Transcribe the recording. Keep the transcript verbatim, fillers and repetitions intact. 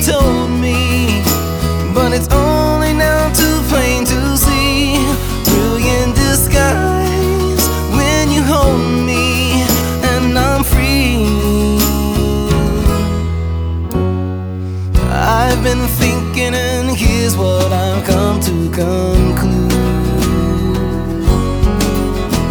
told me, but it's only now too plain to see. Brilliant disguise when you hold me and I'm free. I've been thinking, and here's what I've come to come